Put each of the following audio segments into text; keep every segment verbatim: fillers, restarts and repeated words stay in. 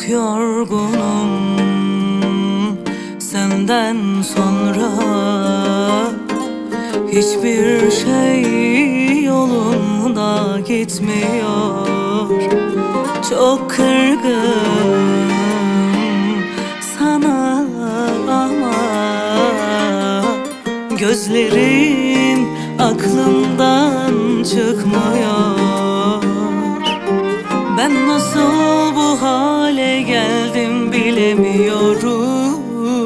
Çok yorgunum senden sonra. Hiçbir şey yolunda gitmiyor. Çok kırgınım sana ama gözlerin aklımdan çıkmıyor. Ben nasıl bu hale geldim bilemiyorum.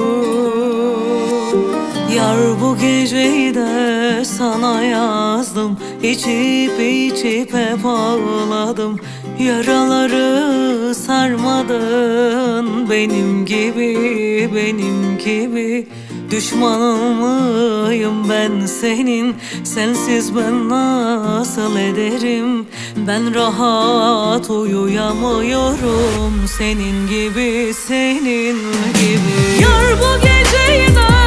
Yar bu geceyi de sana yazdım. İçip içip hep ağladım. Yaraları sarmadın benim gibi, benim gibi. Düşmanın mıyım ben senin? Sensiz ben nasıl ederim? Ben rahat uyuyamıyorum senin gibi, senin gibi. Yar bu geceyi de